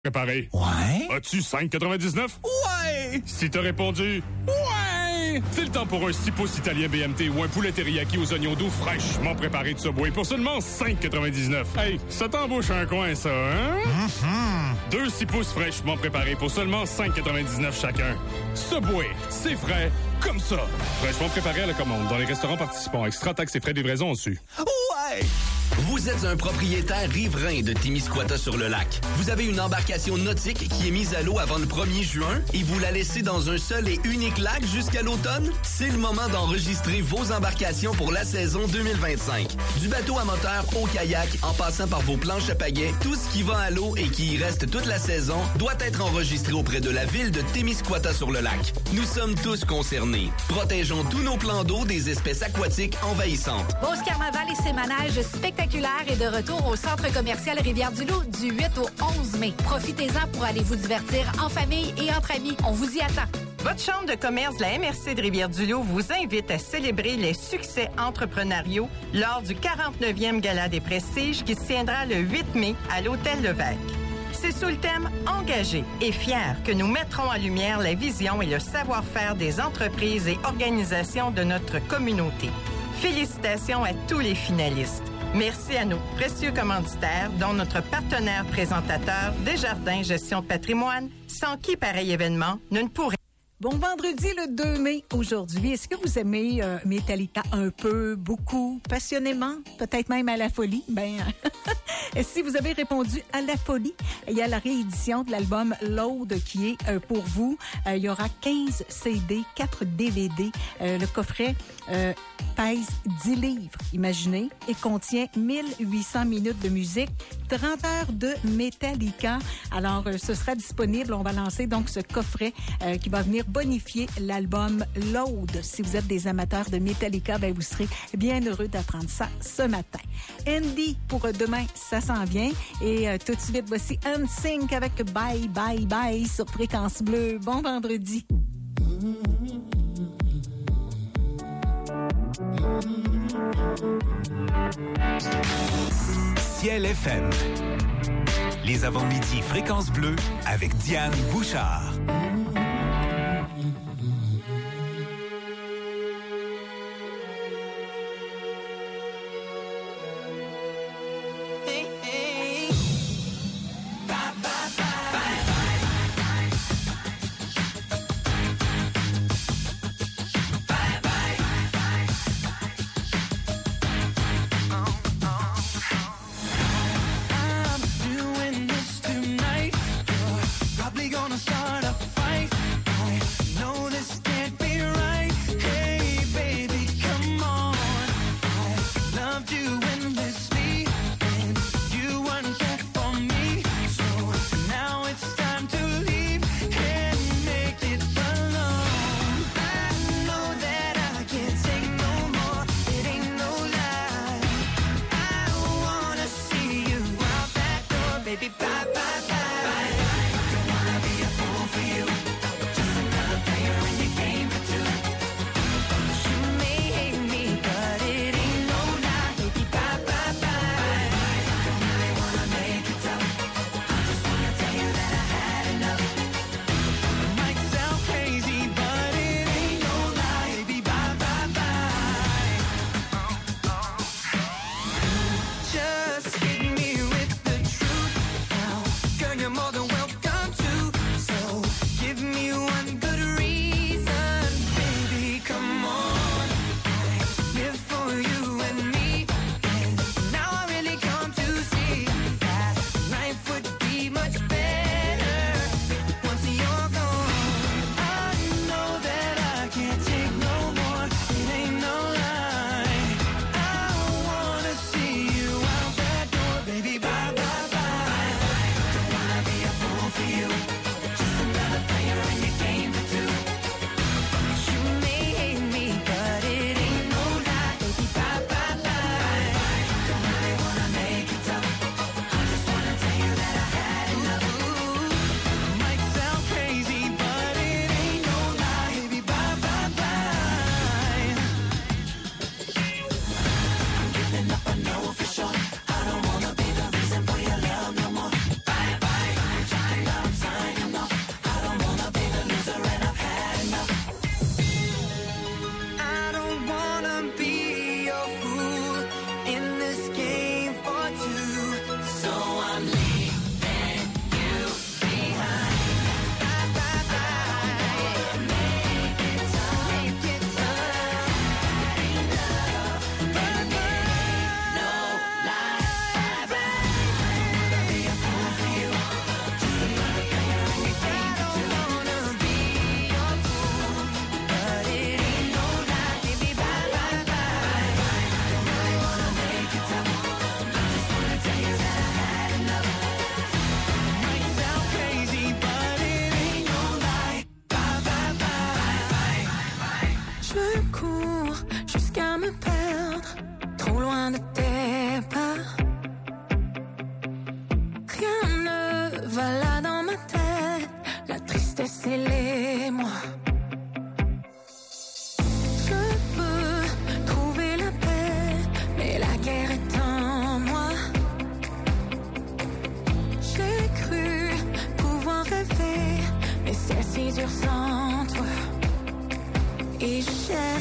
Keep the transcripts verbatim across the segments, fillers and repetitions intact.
Préparé. Ouais. As-tu cinq quatre-vingt-dix-neuf? Ouais. Si t'as répondu Ouais. c'est le temps pour un six pouces italien B M T ou un poulet teriyaki aux oignons doux fraîchement préparé de Subway pour seulement cinq quatre-vingt-dix-neuf. Hey, ça t'embauche un coin, ça, hein? Mm-hmm. Deux six pouces fraîchement préparés pour seulement cinq quatre-vingt-dix-neuf chacun. Subway, c'est frais comme ça. Fraîchement préparé à la commande dans les restaurants participants. Extra taxes et frais de livraison au-dessus. Ouais. Vous êtes un propriétaire riverain de Témiscouata-sur-le-Lac. Vous avez une embarcation nautique qui est mise à l'eau avant le premier juin et vous la laissez dans un seul et unique lac jusqu'à l'automne? C'est le moment d'enregistrer vos embarcations pour la saison deux mille vingt-cinq. Du bateau à moteur au kayak, en passant par vos planches à pagaie, tout ce qui va à l'eau et qui y reste toute la saison doit être enregistré auprès de la ville de Témiscouata-sur-le-Lac. Nous sommes tous concernés. Protégeons tous nos plans d'eau des espèces aquatiques envahissantes. Beauce Carnaval et ses manèges spectaculaires est de retour au centre commercial Rivière-du-Loup du huit au onze mai. Profitez-en pour aller vous divertir en famille et entre amis. On vous y attend. Votre chambre de commerce de la M R C de Rivière-du-Loup vous invite à célébrer les succès entrepreneuriaux lors du quarante-neuvième Gala des Prestiges qui se tiendra le huit mai à l'Hôtel Levesque. C'est sous le thème « Engagé et fier » que nous mettrons en lumière la vision et le savoir-faire des entreprises et organisations de notre communauté. Félicitations à tous les finalistes. Merci à nos précieux commanditaires, dont notre partenaire présentateur Desjardins Gestion de patrimoine, sans qui pareil événement ne pourrait. Bon vendredi le deux mai aujourd'hui. Est-ce que vous aimez euh, Metallica un peu, beaucoup, passionnément, peut-être même à la folie? Ben, si vous avez répondu à la folie, il y a la réédition de l'album Load qui est euh, pour vous. Euh, il y aura quinze C D, quatre D V D. Euh, le coffret euh, pèse dix livres, imaginez, et contient mille huit cents minutes de musique, trente heures de Metallica. Alors, euh, ce sera disponible. On va lancer donc ce coffret euh, qui va venir bonifier l'album Load. Si vous êtes des amateurs de Metallica, ben vous serez bien heureux d'apprendre ça ce matin. Andy, pour demain, ça s'en vient. Et euh, tout de suite, voici N Sync avec Bye Bye Bye sur Fréquence Bleue. Bon vendredi. Ciel F M. Les avant-midi Fréquence Bleue avec Diane Bouchard. Doing this tonight. You're probably gonna start a fight.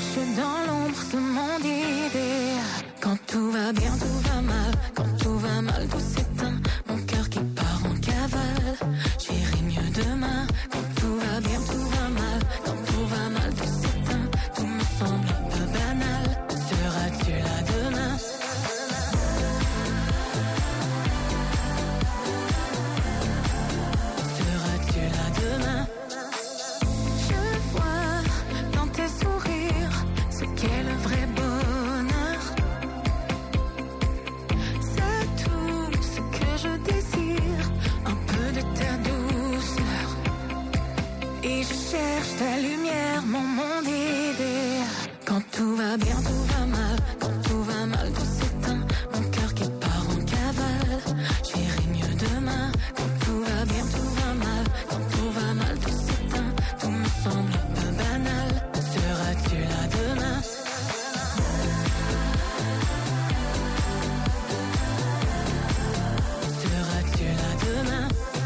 suis dans l'ombre, ce monde idéal. Quand tout va bien, tout va mal. Quand tout va mal, tout s'éteint. Mon cœur qui part en cavale. J'irai mieux demain. Quand tout va bien, tout va mal. Quand tout va mal, tout s'éteint. Tout me semble un peu banal. Seras-tu là demain? Seras-tu là demain? Je vois dans tes sourires ce qu'est le vrai bonheur. C'est tout ce que je désire, un peu de ta douceur. Et je cherche ta lumière, mon monde idéal. Quand tout va bien, tout va mal. Quand tout va mal, tout s'éteint. Mon cœur qui part en cavale. J'irai mieux demain. Quand tout va bien, tout va mal. Quand tout va mal, tout s'éteint. Tout me semble un peu banal. Seras-tu là demain? Seras-tu là demain?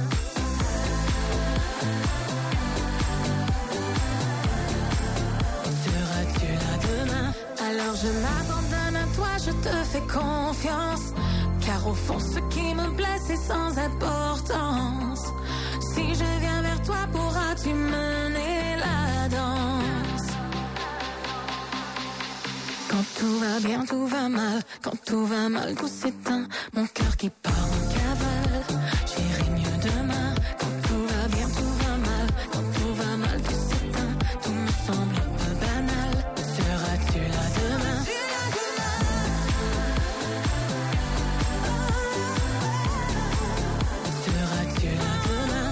Seras-tu là demain? Alors je m'abandonne à toi, je te fais confiance. Car au fond, ce qui me plaît, c'est sans importance. Si je viens vers toi, pourras-tu mener la danse? Quand tout va bien, tout va mal. Quand tout va mal, tout s'éteint. Mon cœur qui part en cavale. J'irai mieux demain. Quand tout va bien, tout va mal. Quand tout va mal, tout s'éteint. Tout me semble un peu banal. Seras-tu là demain? Seras-tu là demain?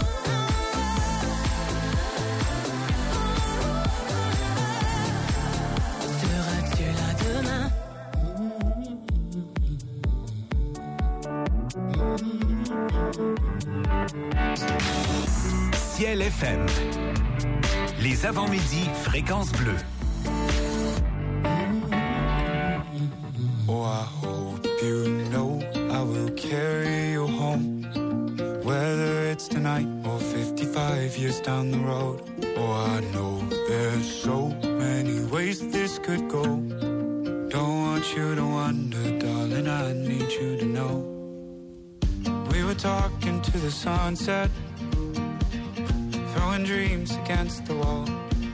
Seras-tu là demain? Ciel F M. Les avant-midi, fréquence bleue. Oh, I hope you know I will carry you home. Whether it's tonight or fifty-five years down the road. Oh, I know there's so many ways this could go. Don't want you to wonder, darling, I need you to know. We were talking to the sunset, throwing dreams against the wall.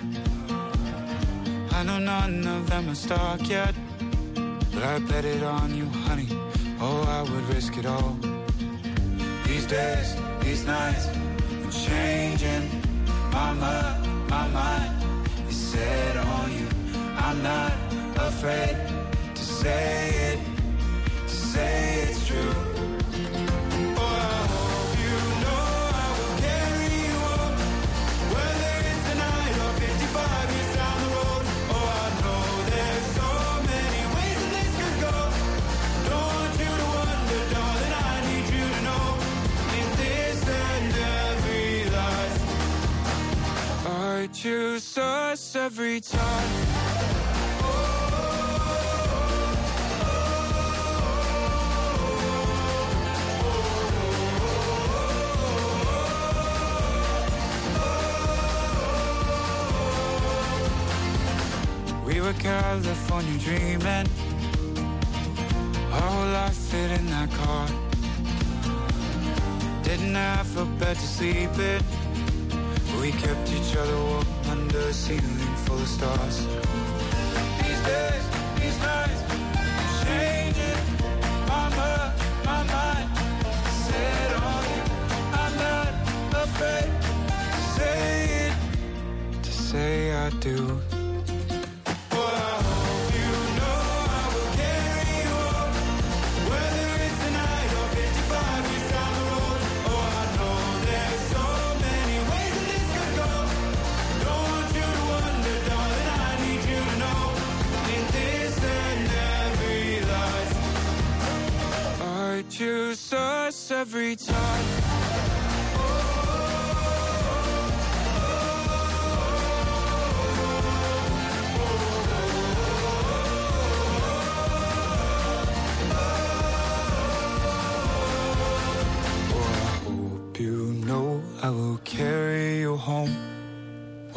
I know none of them are stuck yet, but I bet it on you, honey. Oh, I would risk it all. These days, these nights, I'm changing my mind, my mind is set on you. I'm not afraid to say it, to say it's true. I choose us every time. We were California dreaming, our whole life fit in that car. Didn't have a bed to sleep in, we kept each other warm under a ceiling full of stars. These days, these nights, I'm changing my mind, my mind set on you. I'm not afraid to say it, to say I do. Choose us every time. Oh, I hope you know I will carry you home.